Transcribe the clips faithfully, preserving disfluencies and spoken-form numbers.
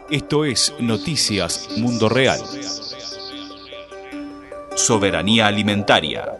Esto es Noticias Mundo Real. Soberanía alimentaria.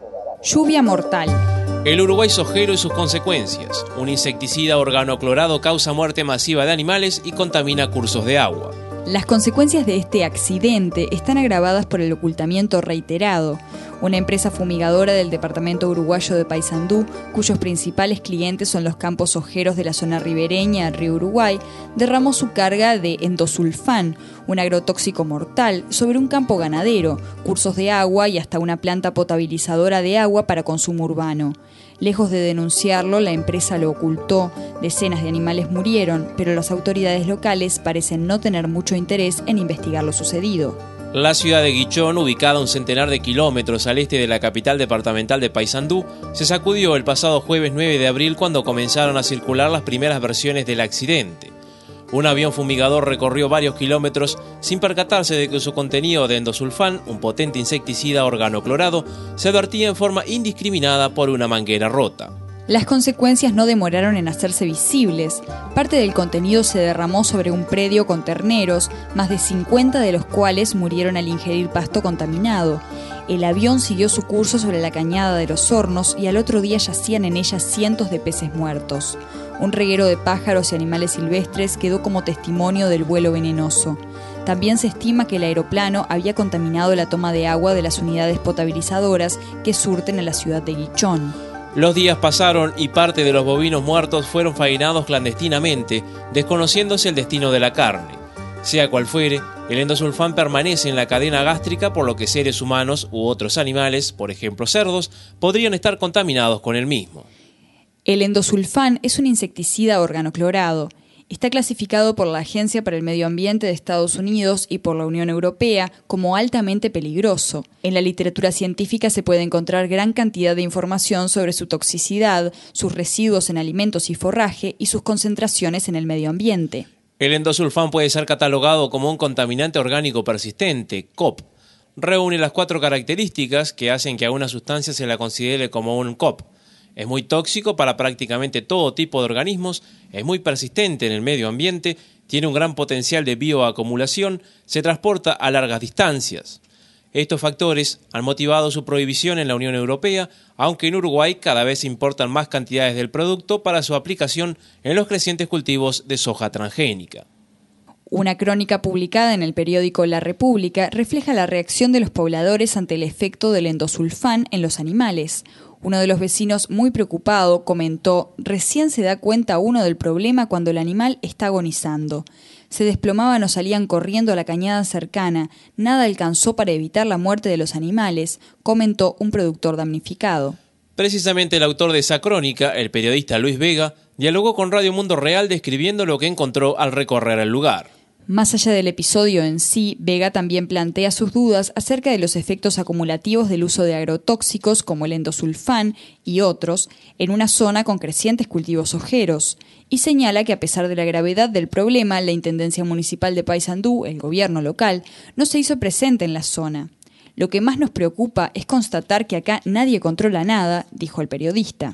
Lluvia mortal. El Uruguay sojero y sus consecuencias. Un insecticida organoclorado causa muerte masiva de animales y contamina cursos de agua. Las consecuencias de este accidente están agravadas por el ocultamiento reiterado. Una empresa fumigadora del departamento uruguayo de Paysandú, cuyos principales clientes son los campos sojeros de la zona ribereña del río Uruguay, derramó su carga de endosulfán, un agrotóxico mortal, sobre un campo ganadero, cursos de agua y hasta una planta potabilizadora de agua para consumo urbano. Lejos de denunciarlo, la empresa lo ocultó. Decenas de animales murieron, pero las autoridades locales parecen no tener mucho interés en investigar lo sucedido. La ciudad de Guichón, ubicada a un centenar de kilómetros al este de la capital departamental de Paysandú, se sacudió el pasado jueves nueve de abril cuando comenzaron a circular las primeras versiones del accidente. Un avión fumigador recorrió varios kilómetros sin percatarse de que su contenido de endosulfán, un potente insecticida organoclorado, se vertía en forma indiscriminada por una manguera rota. Las consecuencias no demoraron en hacerse visibles. Parte del contenido se derramó sobre un predio con terneros, más de cincuenta de los cuales murieron al ingerir pasto contaminado. El avión siguió su curso sobre la cañada de los Hornos y al otro día yacían en ella cientos de peces muertos. Un reguero de pájaros y animales silvestres quedó como testimonio del vuelo venenoso. También se estima que el aeroplano había contaminado la toma de agua de las unidades potabilizadoras que surten a la ciudad de Guichón. Los días pasaron y parte de los bovinos muertos fueron faenados clandestinamente, desconociéndose el destino de la carne. Sea cual fuere, el endosulfán permanece en la cadena gástrica, por lo que seres humanos u otros animales, por ejemplo cerdos, podrían estar contaminados con el mismo. El endosulfán es un insecticida organoclorado. Está clasificado por la Agencia para el Medio Ambiente de Estados Unidos y por la Unión Europea como altamente peligroso. En la literatura científica se puede encontrar gran cantidad de información sobre su toxicidad, sus residuos en alimentos y forraje y sus concentraciones en el medio ambiente. El endosulfán puede ser catalogado como un contaminante orgánico persistente, C O P. Reúne las cuatro características que hacen que a una sustancia se la considere como un C O P. Es muy tóxico para prácticamente todo tipo de organismos, es muy persistente en el medio ambiente, tiene un gran potencial de bioacumulación, se transporta a largas distancias. Estos factores han motivado su prohibición en la Unión Europea, aunque en Uruguay cada vez se importan más cantidades del producto para su aplicación en los crecientes cultivos de soja transgénica. Una crónica publicada en el periódico La República refleja la reacción de los pobladores ante el efecto del endosulfán en los animales. Uno de los vecinos, muy preocupado, comentó: «Recién se da cuenta uno del problema cuando el animal está agonizando. Se desplomaban o salían corriendo a la cañada cercana. Nada alcanzó para evitar la muerte de los animales», comentó un productor damnificado. Precisamente el autor de esa crónica, el periodista Luis Vega, dialogó con Radio Mundo Real describiendo lo que encontró al recorrer el lugar. Más allá del episodio en sí, Vega también plantea sus dudas acerca de los efectos acumulativos del uso de agrotóxicos como el endosulfán y otros en una zona con crecientes cultivos sojeros, y señala que a pesar de la gravedad del problema, la Intendencia Municipal de Paysandú, el gobierno local, no se hizo presente en la zona. «Lo que más nos preocupa es constatar que acá nadie controla nada», dijo el periodista.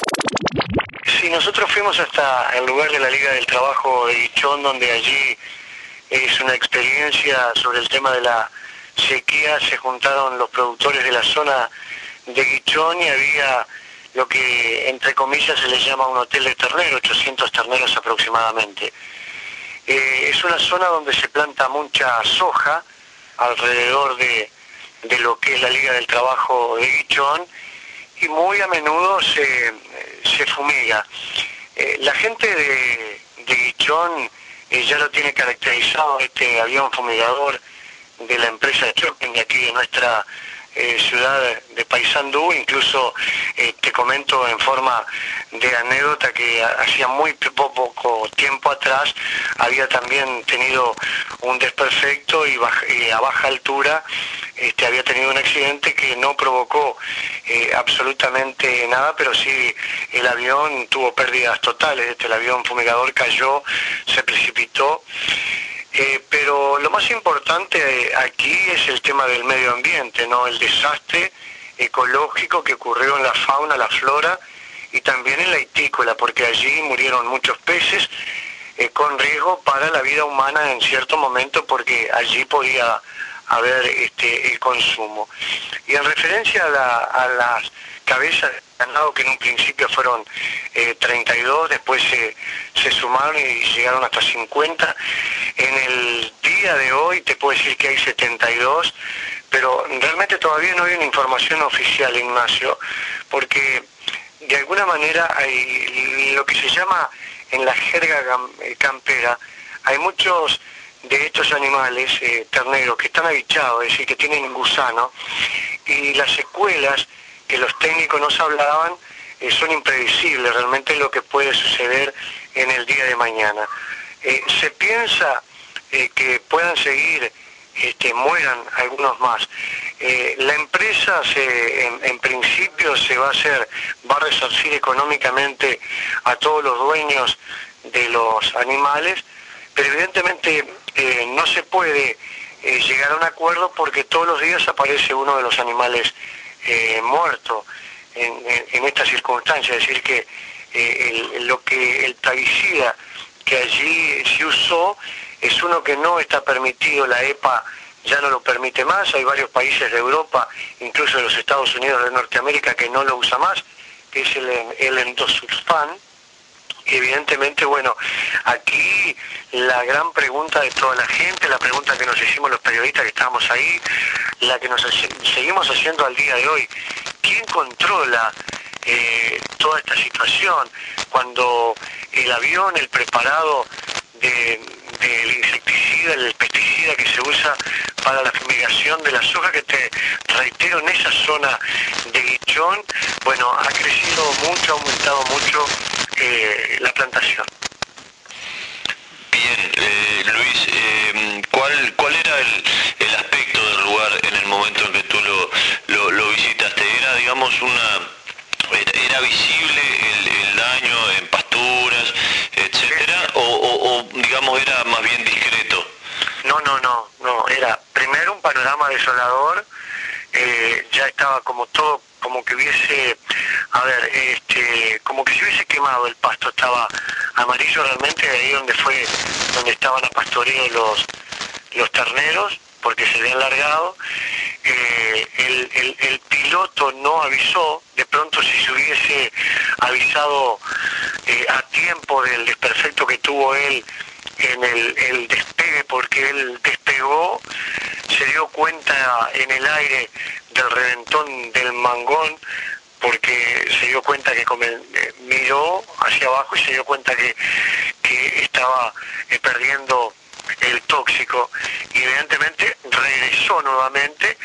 Sí, nosotros fuimos hasta el lugar de la Liga del Trabajo de Guichón, donde allí es una experiencia sobre el tema de la sequía. Se juntaron los productores de la zona de Guichón y había lo que entre comillas se les llama un hotel de terneros, ochocientos terneros aproximadamente. Eh, es una zona donde se planta mucha soja alrededor de, de lo que es la Liga del Trabajo de Guichón, y muy a menudo se, se fumiga. Eh, la gente de, de Guichón eh, ya lo tiene caracterizado, este avión fumigador de la empresa Chopping de aquí de nuestra eh, ciudad de Paysandú. Incluso eh, te comento en forma de anécdota que hacía muy poco tiempo atrás había también tenido un desperfecto y, baja, y a baja altura este, había tenido un accidente que no provocó eh, absolutamente nada, pero sí el avión tuvo pérdidas totales. Este, el avión fumigador cayó, se precipitó. Eh, pero lo más importante aquí es el tema del medio ambiente, ¿no? El desastre ecológico que ocurrió en la fauna, la flora y también en la itícola, porque allí murieron muchos peces, eh, con riesgo para la vida humana en cierto momento, porque allí podía haber este, el consumo. Y en referencia a, la, a las cabezas de ganado, que en un principio fueron eh, treinta y dos, después se, se sumaron y llegaron hasta cincuenta, en el día de hoy te puedo decir que hay setenta y dos, pero realmente todavía no hay una información oficial, Ignacio, porque de alguna manera hay lo que se llama en la jerga campera, hay muchos de estos animales eh, terneros que están abichados, es decir, que tienen gusano, y las secuelas que los técnicos nos hablaban eh, son impredecibles, realmente lo que puede suceder en el día de mañana. Eh, se piensa eh, que puedan seguir, este, mueran algunos más. Eh, la empresa se, en, en principio se va a hacer, va a resarcir económicamente a todos los dueños de los animales, pero evidentemente eh, no se puede eh, llegar a un acuerdo porque todos los días aparece uno de los animales eh, muerto en, en, en estas circunstancias, es decir que eh, el, lo que el plaguicida que allí se usó es uno que no está permitido, la EPA ya no lo permite más, hay varios países de Europa, incluso de los Estados Unidos de Norteamérica, que no lo usa más, que es el, el endosulfán. Y evidentemente, bueno, aquí la gran pregunta de toda la gente, la pregunta que nos hicimos los periodistas que estábamos ahí, la que nos seguimos haciendo al día de hoy, ¿quién controla eh, toda esta situación? Cuando el avión, el preparado de, del insecticida, el pesticida que se usa para la fumigación de la soja, que te reitero, en esa zona de Guichón, bueno, ha crecido mucho, ha aumentado mucho eh, la plantación. Bien, eh, Luis, eh, ¿cuál, ¿cuál era el, el aspecto del lugar en el momento en que tú lo, lo, lo visitaste? ¿Era, digamos, una... era, era visible el, el daño en pasturas, etcétera, o, o, o, digamos, era más bien discreto? No, no, no, no, era primero un panorama desolador, eh, ya estaba como todo, como que hubiese, a ver, este, como que se hubiese quemado el pasto, estaba amarillo realmente, de ahí donde fue, donde estaban a pastoreo los, los terneros, porque se habían largado. Eh, el, el, el piloto no avisó, de pronto si se hubiese avisado eh, a tiempo del desperfecto que tuvo él en el, el despegue, porque él despegó, se dio cuenta en el aire del reventón del mangón, porque se dio cuenta que come, eh, miró hacia abajo y se dio cuenta que, que estaba eh, perdiendo el tóxico, y evidentemente regresó nuevamente,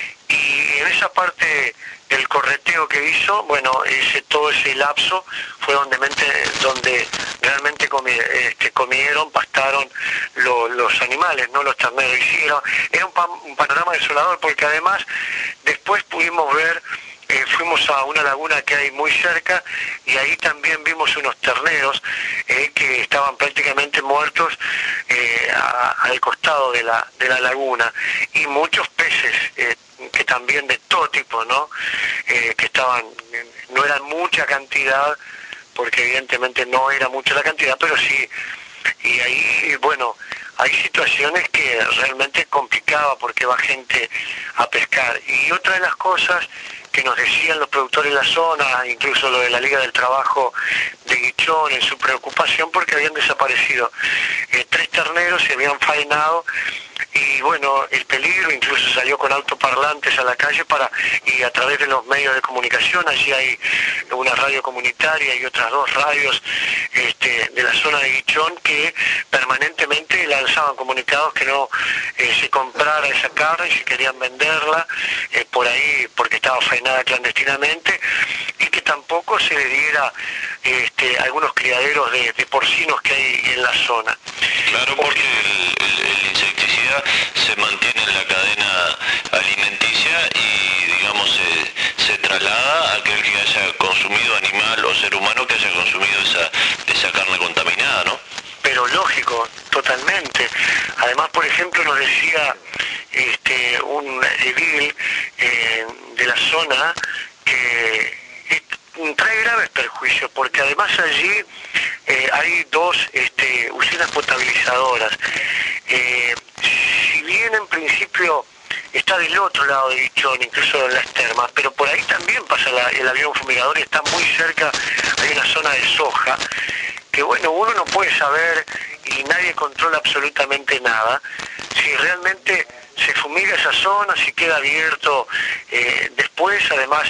y en esa parte del correteo que hizo, bueno, ese todo ese lapso fue donde, mente, donde realmente comi, este, comieron, pastaron lo, los animales, no los terneros. Y sí, era, era un, pan, un panorama desolador, porque además después pudimos ver, eh, fuimos a una laguna que hay muy cerca, y ahí también vimos unos terneros eh, que estaban prácticamente muertos eh, a, al costado de la, de la laguna, y muchos peces eh, que también de todo tipo, ¿no? Eh, que estaban, no eran mucha cantidad, porque evidentemente no era mucha la cantidad, pero sí, y ahí, bueno, hay situaciones que realmente complicaba porque va gente a pescar. Y otra de las cosas que nos decían los productores de la zona, incluso lo de la Liga del Trabajo de Guichón, en su preocupación porque habían desaparecido eh, tres terneros, se habían faenado, y bueno, el peligro, incluso salió con altoparlantes a la calle para, y a través de los medios de comunicación, allí hay una radio comunitaria y otras dos radios este, de la zona de Guichón que permanentemente lanzaban comunicados que no eh, se comprara esa carne, si querían venderla eh, por ahí porque estaba faenada clandestinamente, y que tampoco se le diera este, algunos criaderos de, de porcinos que hay en la zona. Claro, porque el, el, el insecticida se mantiene en la cadena alimenticia y, digamos, se, se traslada a aquel que haya consumido, animal o ser humano, que haya consumido esa, esa carne contaminada, ¿no? Pero lógico, totalmente. Además, por ejemplo, nos decía este, un edil eh, de la zona que trae graves perjuicios juicio, porque además allí eh, hay dos este, usinas potabilizadoras. Eh, si bien en principio está del otro lado de Guichón, incluso en las termas, pero por ahí también pasa la, el avión fumigador y está muy cerca, hay una zona de soja, que bueno, uno no puede saber y nadie controla absolutamente nada, si realmente se fumiga esa zona, si queda abierto eh, después, además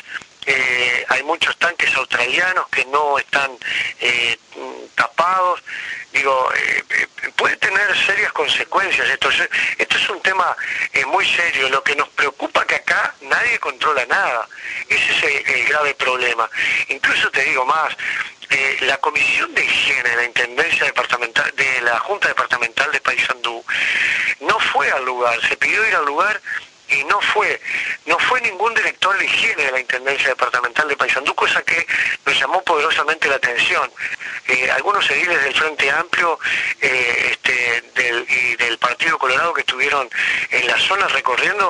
eh, hay muchos tanques australianos que no están eh, tapados, digo, eh, puede tener serias consecuencias. Esto es, esto es un tema eh, muy serio. Lo que nos preocupa es que acá nadie controla nada. Ese es el, el grave problema. Incluso te digo más, eh, la Comisión de Higiene de la Intendencia Departamental, de la Junta Departamental de Paysandú, no fue al lugar, se pidió ir al lugar y no fue, no fue ningún director de higiene de la Intendencia Departamental de Paysandú, cosa que nos llamó poderosamente la atención. Eh, algunos ediles del Frente Amplio eh, este, del, y del Partido Colorado que estuvieron en la zona recorriendo,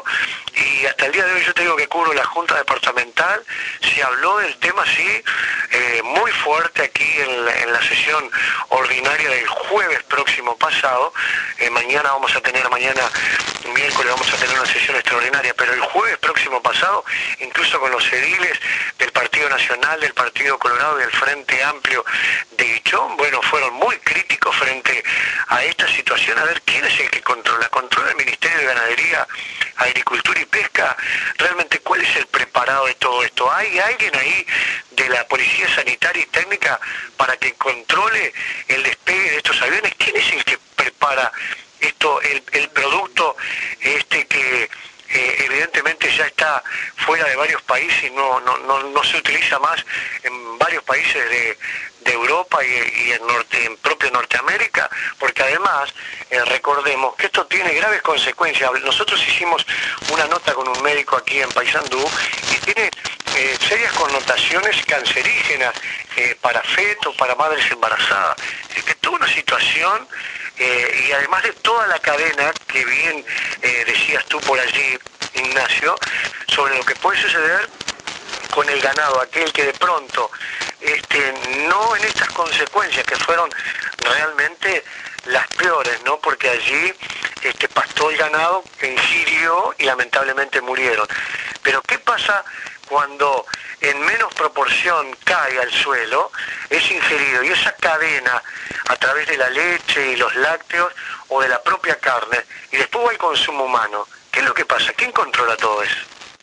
y hasta el día de hoy yo te digo que cubro la Junta Departamental, se habló del tema sí, eh, muy fuerte aquí en la, en la sesión ordinaria del jueves próximo pasado. Eh, mañana vamos a tener, mañana miércoles vamos a tener una sesión extraordinaria, pero el jueves próximo pasado, incluso con los ediles del Partido Nacional, del Partido Colorado y del Frente Amplio de Guichón, bueno, fueron muy críticos frente a esta situación, a ver quién es el que controla, controla el Ministerio de Ganadería, Agricultura y Pesca, realmente cuál es el preparado de todo esto. ¿Hay alguien ahí de la Policía Sanitaria y Técnica para que controle el despegue de estos aviones? ¿Quién es el que prepara esto, el, el producto este que eh, evidentemente ya está fuera de varios países y no, no, no, no se utiliza más en varios países de, de Europa y, y en, norte, en propio Norteamérica? Porque además, eh, recordemos que esto tiene graves consecuencias. Nosotros hicimos una nota con un médico aquí en Paysandú y tiene eh, serias connotaciones cancerígenas eh, para fetos, para madres embarazadas. Es que toda una situación. Eh, y además de toda la cadena que bien eh, decías tú por allí, Ignacio, sobre lo que puede suceder con el ganado, aquel que de pronto, este, no en estas consecuencias que fueron realmente las peores, ¿no? Porque allí este, pastó el ganado, ingirió y lamentablemente murieron. Pero ¿qué pasa cuando en menos proporción cae al suelo, es ingerido, y esa cadena a través de la leche y los lácteos o de la propia carne, y después va al consumo humano? ¿Qué es lo que pasa? ¿Quién controla todo eso?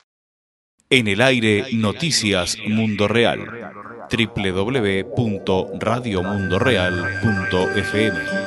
En el aire, Noticias Mundo Real. doble u doble u doble u punto radio mundo real punto f m